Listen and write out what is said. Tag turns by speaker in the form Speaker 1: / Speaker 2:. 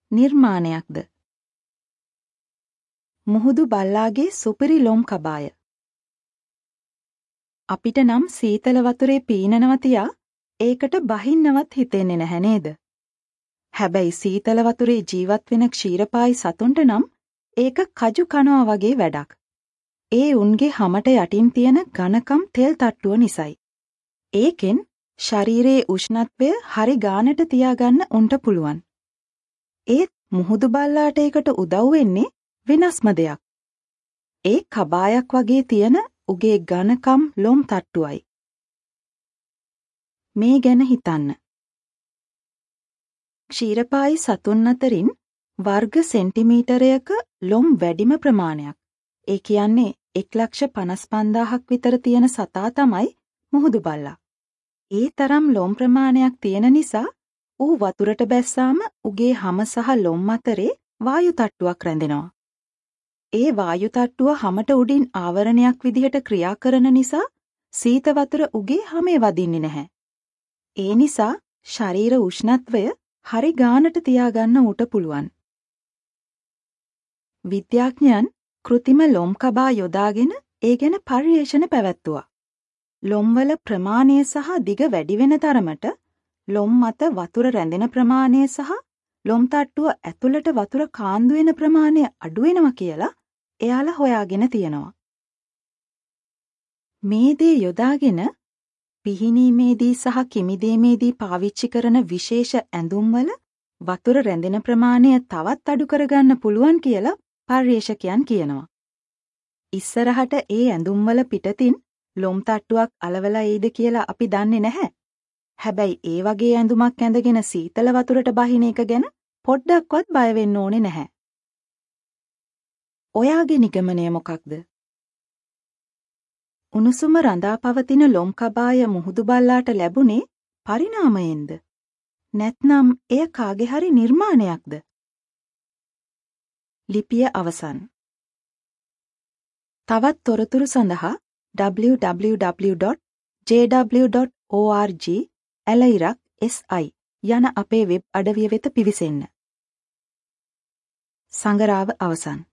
Speaker 1: නිර්මාණයක්ද? මුහුදු බල්ලාගේ සුපිරි ලොම් කබාය. අපිට නම් සීතල වතුරේ පීනනවා තියා ඒකට බහින්නවත් හිතෙන්නේ නැහැ නේද? හැබැයි සීතල වතුරේ ජීවත් වෙන ක්ෂීරපායි සතුන්ට නම් ඒක කජු කනවා වගේ වැඩක්. ඒ උන්ගේ හමට යටින් තියෙන ඝනකම් තෙල් තට්ටුව නිසයි. ඒකෙන් ශරීරයේ උෂ්ණත්වය හරි ගානට තියාගන්න උන්ට පුළුවන්. ඒත් මුහුදු බල්ලාට ඒකට උදව් වෙන්නේ වෙනස්ම දෙයක්. ඒ කබායක් වගේ තියෙන උගේ ඝනකම් ලොම් තට්ටුවයි. මේ ගැන හිතන්න. ක්ෂීරපායි සතුන් අතරින් වර්ග සෙන්ටිමීටරයක ලොම් වැඩිම ප්‍රමාණයක්. ඒ කියන්නේ 1,55,000ක් විතර තියෙන සතා තමයි මුහුදු බල්ලා. ඒ තරම් ලොම් ප්‍රමාණයක් තියෙන නිසා ඌ වතුරට බැස්සාම උගේ හම සහ ලොම් අතරේ වායු තට්ටුවක් රැඳෙනවා. ඒ වායු තට්ටුව හමට උඩින් ආවරණයක් විදිහට ක්‍රියා කරන නිසා සීත වතුර උගේ හමේ වදින්නේ නැහැ. ඒ නිසා ශරීර උෂ්ණත්වය හරි ගානට තියාගන්න ඌට පුළුවන්. විද්‍යාඥයන් කෘතිම ලොම් කබා යොදාගෙන ඒ ගැන පර්යේෂණ පැවැත්තුවා. ලොම්වල ප්‍රමාණය සහ දිග වැඩි වෙන තරමට ලොම් මත වතුර රැඳෙන ප්‍රමාණය සහ ලොම් තට්ටුව ඇතුළට වතුර කාන්දු වෙන ප්‍රමාණය අඩු වෙනවා කියලා එයාලා හොයාගෙන තියෙනවා. මේ දේ යොදාගෙන පිහිනීමේදී සහ කිමිදීමේදී පාවිච්චි කරන විශේෂ ඇඳුම්වල වතුර රැඳෙන ප්‍රමාණය තවත් අඩු කරගන්න පුළුවන් කියලා පර්යේෂකයන් කියනවා. ඉස්සරහට ඒ ඇඳුම්වල පිටතින් ලොම් තට්ටුවක් අලවලා එයිද කියලා අපි දන්නේ නැහැ. හැබැයි ඒ වගේ ඇඳුමක් ඇඳගෙන සීතල වතුරට බහින එක ගැන පොඩ්ඩක්වත් බය වෙන්න ඕනේ නැහැ. ඔයාගේ නිගමනය මොකක්ද? උණුසුම රඳා පවතින ලොම් කබාය මුහුදු බල්ලාට ලැබුණේ පරිණාමයෙන්ද? නැත්නම් එය කාගේ හරි නිර්මාණයක්ද? ලිපිය අවසන්. තවත් තොරතුරු සඳහා www.jw.org/si යන අපේ වෙබ් අඩවිය වෙත පිවිසෙන්න. සංගරාව අවසන්.